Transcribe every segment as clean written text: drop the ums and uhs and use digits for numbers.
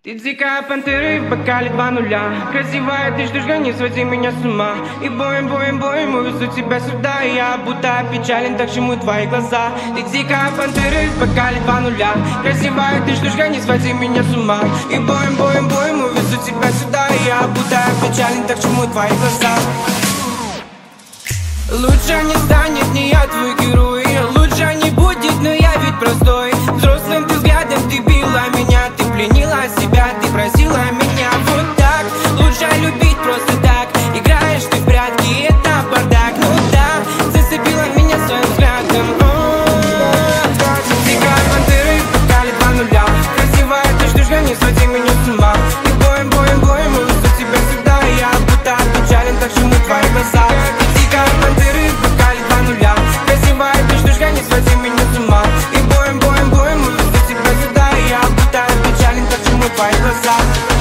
Ты дикая пантера в бокале 2:0. Красивая, ты ждешь, не своди меня с ума. И боем увезу тебя сюда. Я будто опечален, так чему твои глаза. Ты дикая пантера в бокале 2:0. Красивая, ты ждешь, не своди меня с ума. И боем увезу тебя сюда. Я будто опечален, так чему твои глаза. Лучше не станет, не я твой герой. Лучше не будет, но я ведь простой. Взрослым ты взглядом ты била меня. Ты пленила себя, ты просила меня. Вот так, лучше любить просто так. Играешь ты в прятки, это бардак. Ну да, зацепила меня своим взглядом. Дикая пантера в бокале 2:0. Красивая, ты ждешь, не своди меня с ума. И боем увезу тебя сюда. Я будто опечален, так чему твои глаза. Дикая пантера в бокале 2:0. Красивая, ты ждешь, не своди меня с ума. И боем увезу тебя сюда. Я будто опечален, так чему твои глаза.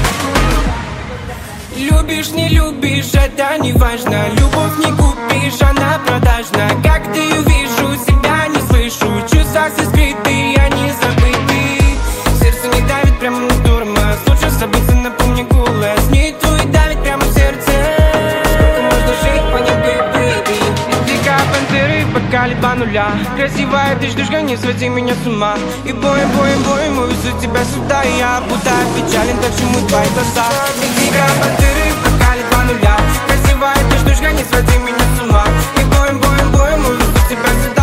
Любишь, не любишь, это не важно. Любовь не купишь, она продажна. Как ты увижу, себя не слышу. Чувства все скрытые, они забыты. Сердце не давит прямо на тормоз. Лучше забыться, напомни голос. Не твой давит прямо в сердце. Сколько можно жить, понять, baby. Дикая пантера в бокале 2:0. Красивая, ты ждешь, не своди меня с ума. И боем увезу тебя сюда. Я будто опечален, так чему твои глаза. Дикая пантера в бокале 2:0. Красивая, ты ждешь, не своди меня с ума. И боем увезу тебя сюда.